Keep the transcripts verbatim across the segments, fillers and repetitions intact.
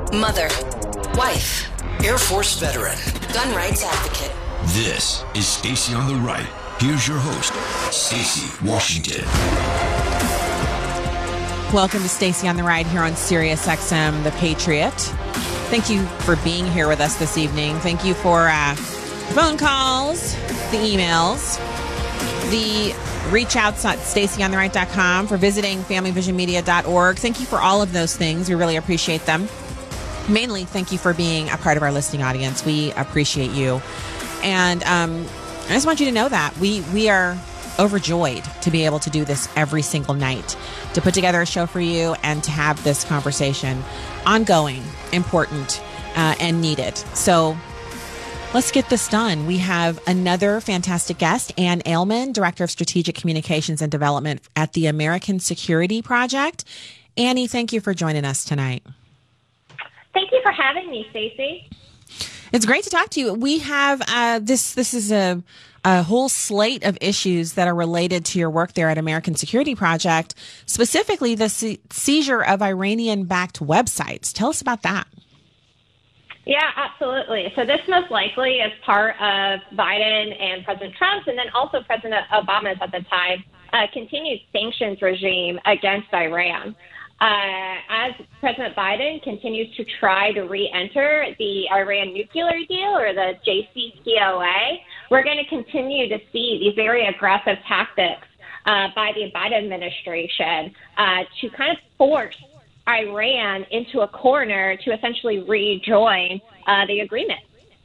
mother, wife, Air Force veteran, gun rights advocate. This is Stacy on the Right. Here's your host, Stacy Washington. Welcome to Stacy on the Right here on Sirius X M, The Patriot. Thank you for being here with us this evening. Thank you for uh, phone calls, the emails, the reach outs at stacy on the right dot com, for visiting family vision media dot org. Thank you for all of those things. We really appreciate them. Mainly, thank you for being a part of our listening audience. We appreciate you. And um, I just want you to know that we we are overjoyed to be able to do this every single night, to put together a show for you and to have this conversation ongoing, important, uh, and needed. So let's get this done. We have another fantastic guest, Ann Ehlman, Director of Strategic Communications and Development at the American Security Project. Annie, thank you for joining us tonight. Thank you for having me, Stacey. It's great to talk to you. We have uh, this. This is a, a whole slate of issues that are related to your work there at American Security Project, specifically the se- seizure of Iranian-backed websites. Tell us about that. Yeah, absolutely. So this most likely is part of Biden and President Trump's, and then also President Obama's at the time, uh, continued sanctions regime against Iran. Uh, as President Biden continues to try to re-enter the Iran nuclear deal, or the J C P O A, we're going to continue to see these very aggressive tactics uh, by the Biden administration uh, to kind of force Iran into a corner to essentially rejoin uh, the agreement.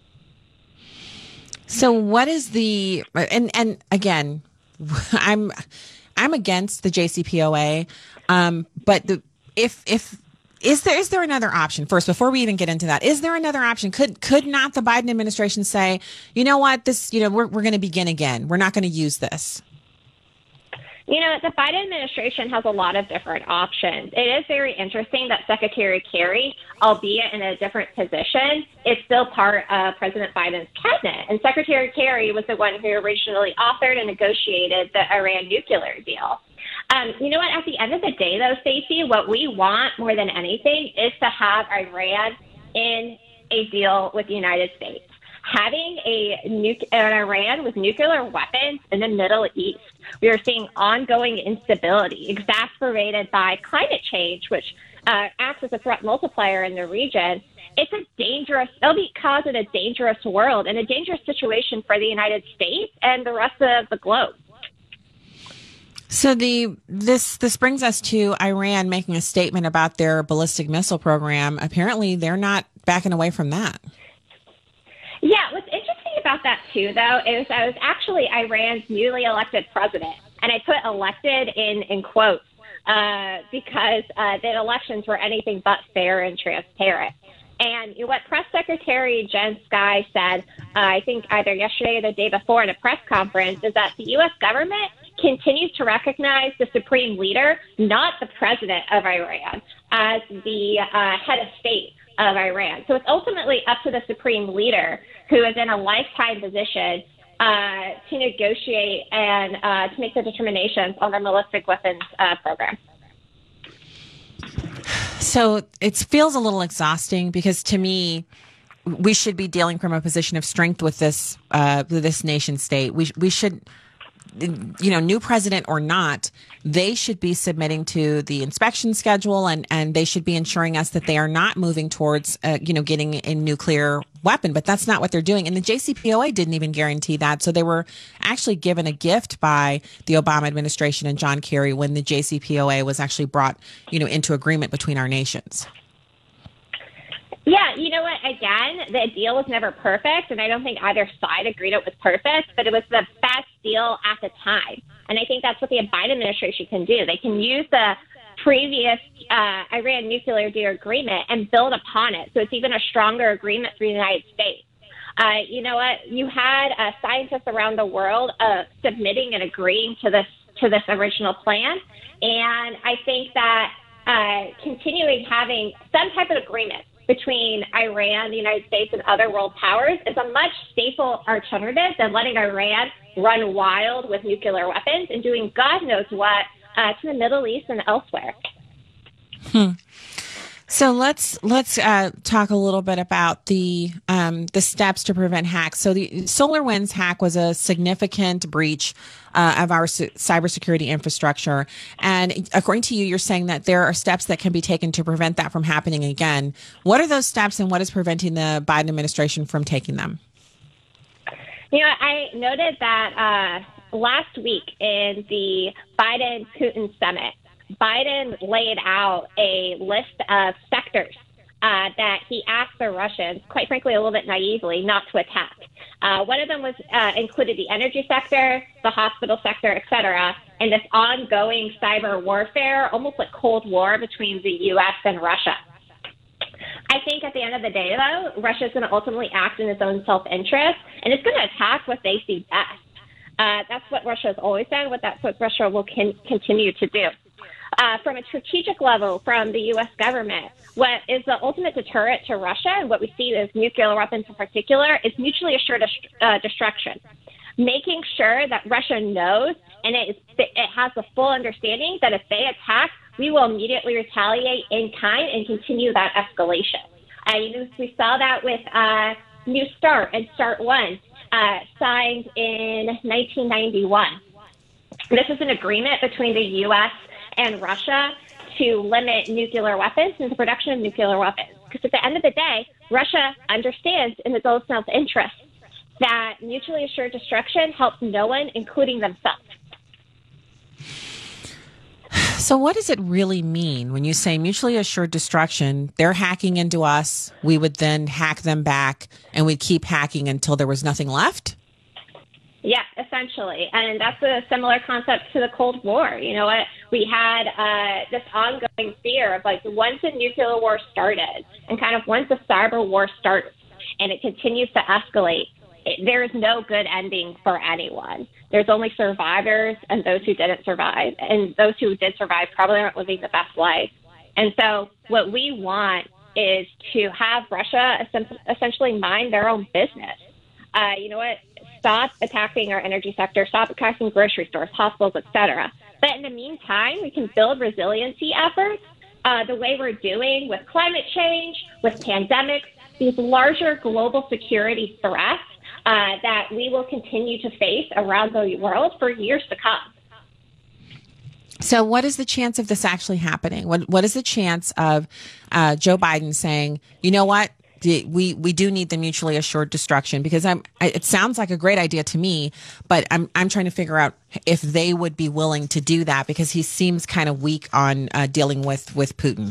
So what is the, and, and again, I'm I'm against the J C P O A, um, but the, if if is there is there another option? First, before we even get into that, is there another option? Could could not the Biden administration say, you know what, this, you know, we're we're going to begin again. We're not going to use this. You know, the Biden administration has a lot of different options. It is very interesting that Secretary Kerry, albeit in a different position, is still part of President Biden's cabinet. And Secretary Kerry was the one who originally authored and negotiated the Iran nuclear deal. Um, you know what? At the end of the day, though, Stacey, what we want more than anything is to have Iran in a deal with the United States. Having a nu- an Iran with nuclear weapons in the Middle East, we are seeing ongoing instability exacerbated by climate change, which uh, acts as a threat multiplier in the region. It's a dangerous, it'll be causing a dangerous world and a dangerous situation for the United States and the rest of the globe. So the this this brings us to Iran making a statement about their ballistic missile program. Apparently, they're not backing away from that. Yeah, what's interesting about that, too, though, is I was actually Iran's newly elected president, and I put elected in, in quotes uh, because uh, the elections were anything but fair and transparent. And what Press Secretary Jen Sky said, uh, I think either yesterday or the day before in a press conference, is that the U S government continues to recognize the supreme leader, not the president of Iran, as the uh, head of state of Iran. So it's ultimately up to the supreme leader, who is in a lifetime position, uh, to negotiate and uh, to make the determinations on their ballistic weapons uh, program. So it feels a little exhausting because, to me, we should be dealing from a position of strength with this uh, with this nation state. We we should, you know, new president or not, they should be submitting to the inspection schedule, and, and they should be ensuring us that they are not moving towards, uh, you know, getting a nuclear weapon. But that's not what they're doing. And the J C P O A didn't even guarantee that. So they were actually given a gift by the Obama administration and John Kerry when the J C P O A was actually brought, you know, into agreement between our nations. Yeah, you know what? Again, the deal was never perfect, and I don't think either side agreed it was perfect, but it was the best deal at the time. And I think that's what the Biden administration can do. They can use the previous uh, Iran nuclear deal agreement and build upon it, so it's even a stronger agreement for the United States. Uh, you know what? You had uh, scientists around the world uh, submitting and agreeing to this to this original plan, and I think that uh, continuing having some type of agreement between Iran, the United States, and other world powers is a much safer alternative than letting Iran run wild with nuclear weapons and doing God knows what uh, to the Middle East and elsewhere. Hmm. So let's let's uh, talk a little bit about the um, the steps to prevent hacks. So the SolarWinds hack was a significant breach uh, of our c- cybersecurity infrastructure, and according to you, you're saying that there are steps that can be taken to prevent that from happening again. What are those steps, and what is preventing the Biden administration from taking them? You know, I noted that uh, last week in the Biden-Putin summit, Biden laid out a list of sectors uh, that he asked the Russians, quite frankly, a little bit naively, not to attack. Uh, one of them was uh, included the energy sector, the hospital sector, et cetera, and this ongoing cyber warfare, almost like Cold War between the U S and Russia. I think at the end of the day, though, Russia is going to ultimately act in its own self-interest, and it's going to attack what they see best. Uh, that's what Russia has always done, but that's what Russia will con- continue to do. Uh, from a strategic level, from the U S government, what is the ultimate deterrent to Russia, and what we see as nuclear weapons in particular, is mutually assured uh, destruction. Making sure that Russia knows and it, is, it has the full understanding that if they attack, we will immediately retaliate in kind and continue that escalation. Uh, you know, we saw that with uh, New START and START one, uh, signed in nineteen ninety-one. This is an agreement between the U S and Russia to limit nuclear weapons and the production of nuclear weapons. Because at the end of the day, Russia understands in its own self-interest that mutually assured destruction helps no one, including themselves. So what does it really mean when you say mutually assured destruction? They're hacking into us. We would then hack them back, and we'd keep hacking until there was nothing left? Yeah, essentially. And that's a similar concept to the Cold War. You know what? We had uh, this ongoing fear of like once a nuclear war started and kind of once a cyber war starts and it continues to escalate, it, there is no good ending for anyone. There's only survivors and those who didn't survive. And those who did survive probably aren't living the best life. And so what we want is to have Russia essentially mind their own business. Uh, you know what? Stop attacking our energy sector, stop attacking grocery stores, hospitals, et cetera. But in the meantime, we can build resiliency efforts uh, the way we're doing with climate change, with pandemics, these larger global security threats uh, that we will continue to face around the world for years to come. So what is the chance of this actually happening? What What is the chance of uh, Joe Biden saying, you know what? We we do need the mutually assured destruction, because I'm. It sounds like a great idea to me, but I'm I'm trying to figure out if they would be willing to do that, because he seems kind of weak on uh, dealing with with Putin.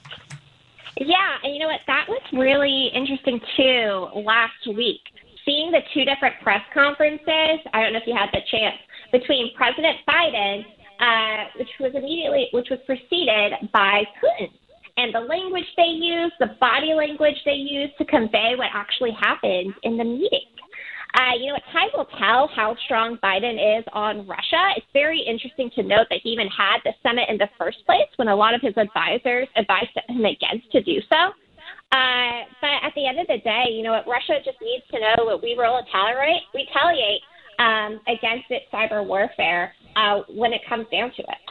Yeah, and you know what? That was really interesting too last week. Seeing the two different press conferences, I don't know if you had the chance, between President Biden, uh, which was immediately which was preceded by Putin. And the language they use, the body language they use to convey what actually happened in the meeting. Uh, you know, time will tell how strong Biden is on Russia. It's very interesting to note that he even had the summit in the first place when a lot of his advisors advised him against to do so. Uh, but at the end of the day, you know what, Russia just needs to know that we will retaliate, retaliate um, against its cyber warfare uh, when it comes down to it.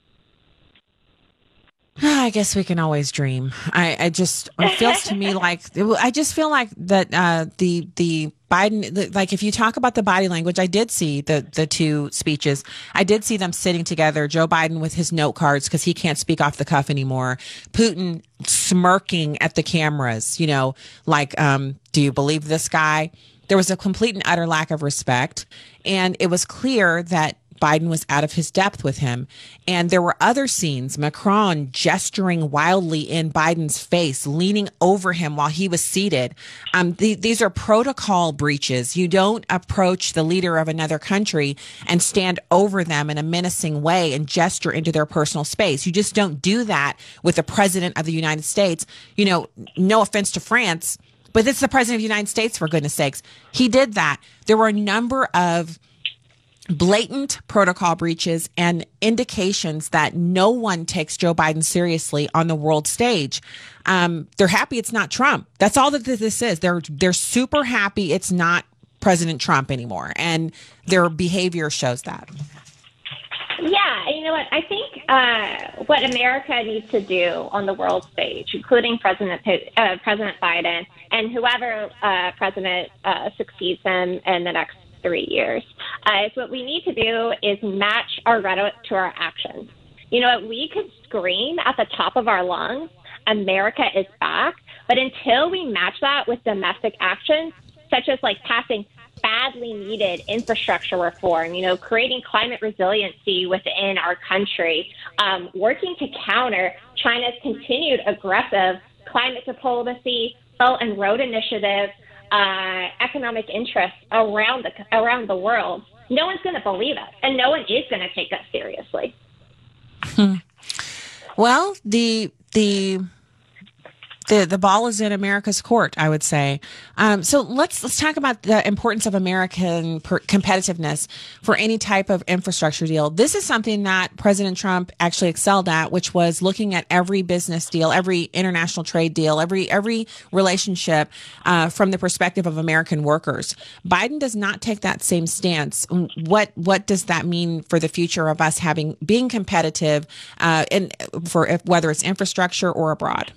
I guess we can always dream. I, I just, it feels to me like, I just feel like that uh, the the Biden, the, like if you talk about the body language, I did see the, the two speeches. I did see them sitting together, Joe Biden with his note cards because he can't speak off the cuff anymore. Putin smirking at the cameras, you know, like, um, do you believe this guy? There was a complete and utter lack of respect. And it was clear that Biden was out of his depth with him. And there were other scenes, Macron gesturing wildly in Biden's face, leaning over him while he was seated. Um, th- these are protocol breaches. You don't approach the leader of another country and stand over them in a menacing way and gesture into their personal space. You just don't do that with the president of the United States. You know, no offense to France, but it's the president of the United States, for goodness sakes. He did that. There were a number of blatant protocol breaches and indications that no one takes Joe Biden seriously on the world stage. Um, they're happy it's not Trump. That's all that this is. They're they're super happy it's not President Trump anymore, and their behavior shows that. Yeah, you know what? I think uh, what America needs to do on the world stage, including President uh, President Biden and whoever uh, president uh, succeeds him in the next three years, uh, is what we need to do is match our rhetoric to our actions. You know what? We could scream at the top of our lungs, America is back, but until we match that with domestic actions, such as like passing badly needed infrastructure reform, you know, creating climate resiliency within our country, um, working to counter China's continued aggressive climate diplomacy, Belt and Road Initiative, uh, economic interests around the around the world. No one's going to believe us, and no one is going to take us seriously. Hmm. Well, the the. The the ball is in America's court, I would say. Um, so let's let's talk about the importance of American per- competitiveness for any type of infrastructure deal. This is something that President Trump actually excelled at, which was looking at every business deal, every international trade deal, every every relationship uh, from the perspective of American workers. Biden does not take that same stance. What what does that mean for the future of us having being competitive, uh, in for if, whether it's infrastructure or abroad?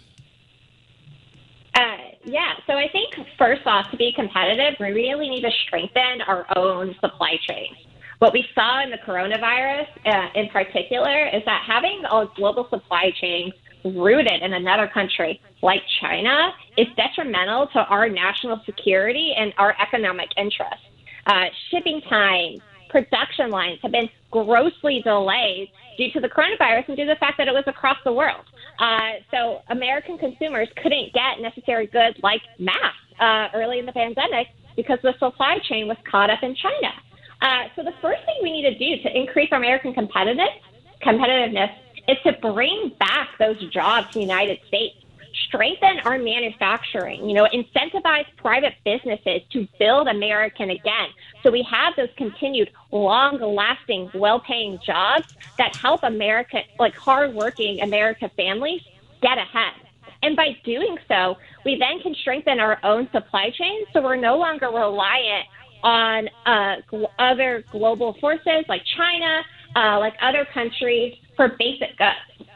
Uh, yeah, so I think first off, to be competitive, we really need to strengthen our own supply chain. What we saw in the coronavirus uh, in particular is that having a global supply chain rooted in another country like China is detrimental to our national security and our economic interests. Uh, shipping times, production lines have been grossly delayed due to the coronavirus and due to the fact that it was across the world. Uh, so American consumers couldn't get necessary goods like masks uh, early in the pandemic because the supply chain was caught up in China. Uh, so the first thing we need to do to increase American competitiveness, competitiveness is to bring back those jobs to the United States, strengthen our manufacturing, you know, incentivize private businesses to build American again. So we have those continued long-lasting, well-paying jobs that help America, like hard-working American families, get ahead. And by doing so, we then can strengthen our own supply chain so we're no longer reliant on uh, gl- other global forces like China, uh, like other countries for basic goods.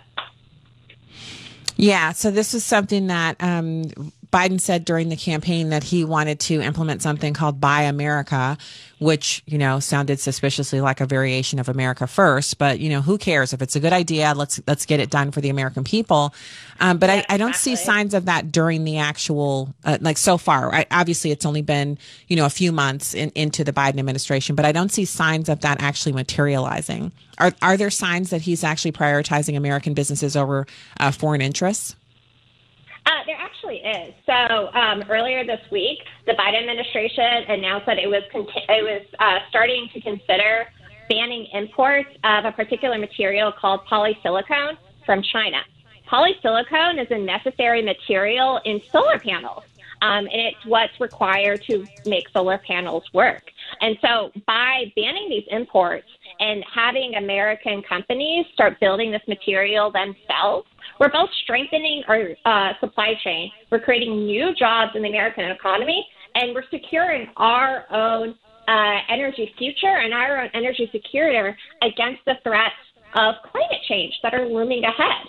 Yeah, so this is something that um, Biden said during the campaign that he wanted to implement something called Buy America, which, you know, sounded suspiciously like a variation of America First. But, you know, who cares? If it's a good idea, let's let's get it done for the American people. Um, but yeah, I, I don't exactly. see signs of that during the actual, uh, like so far. I, obviously, it's only been, you know, a few months in, into the Biden administration, but I don't see signs of that actually materializing. Are are there signs that he's actually prioritizing American businesses over uh, foreign interests? Uh, there actually is. So um, earlier this week, the Biden administration announced that it was con- it was uh, starting to consider banning imports of a particular material called polysilicon from China. Polysilicon is a necessary material in solar panels, um, and it's what's required to make solar panels work. And so by banning these imports and having American companies start building this material themselves, we're both strengthening our uh, supply chain. We're creating new jobs in the American economy, and we're securing our own uh, energy future and our own energy security against the threats of climate change that are looming ahead.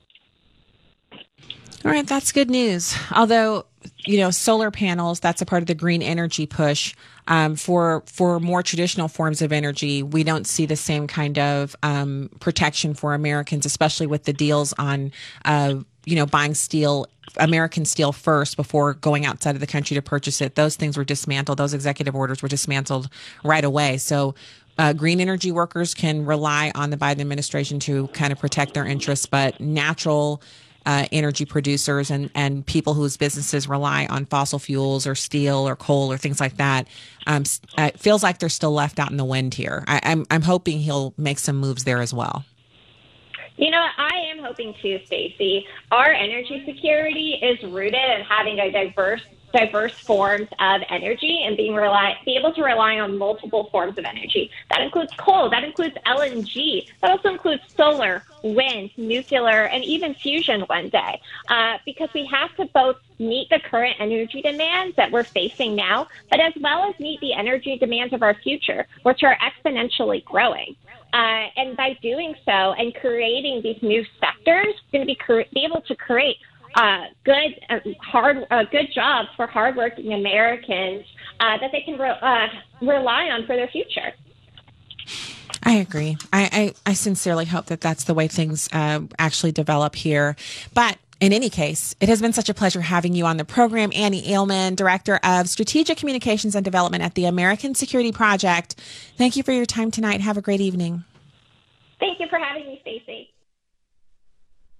All right, that's good news. Although, you know, solar panels, that's a part of the green energy push. Um, for for more traditional forms of energy, we don't see the same kind of um, protection for Americans, especially with the deals on, uh, you know, buying steel, American steel first before going outside of the country to purchase it. Those things were dismantled. Those executive orders were dismantled right away. So uh, green energy workers can rely on the Biden administration to kind of protect their interests, but natural Uh, energy producers and, and people whose businesses rely on fossil fuels or steel or coal or things like that, um, it feels like they're still left out in the wind here. I, I'm I'm hoping he'll make some moves there as well. You know, I am hoping too, Stacey. Our energy security is rooted in having a diverse diverse forms of energy and being rely, be able to rely on multiple forms of energy. That includes coal, that includes L N G, that also includes solar, wind, nuclear, and even fusion one day. Uh, because we have to both meet the current energy demands that we're facing now, but as well as meet the energy demands of our future, which are exponentially growing. Uh, and by doing so and creating these new sectors, we're going to be, cre- be able to create Uh, good, uh, hard, uh, good jobs for hardworking Americans uh, that they can re- uh, rely on for their future. I agree. I, I, I sincerely hope that that's the way things uh, actually develop here. But in any case, it has been such a pleasure having you on the program. Annie Ailman, Director of Strategic Communications and Development at the American Security Project. Thank you for your time tonight. Have a great evening. Thank you for having me, Stacey.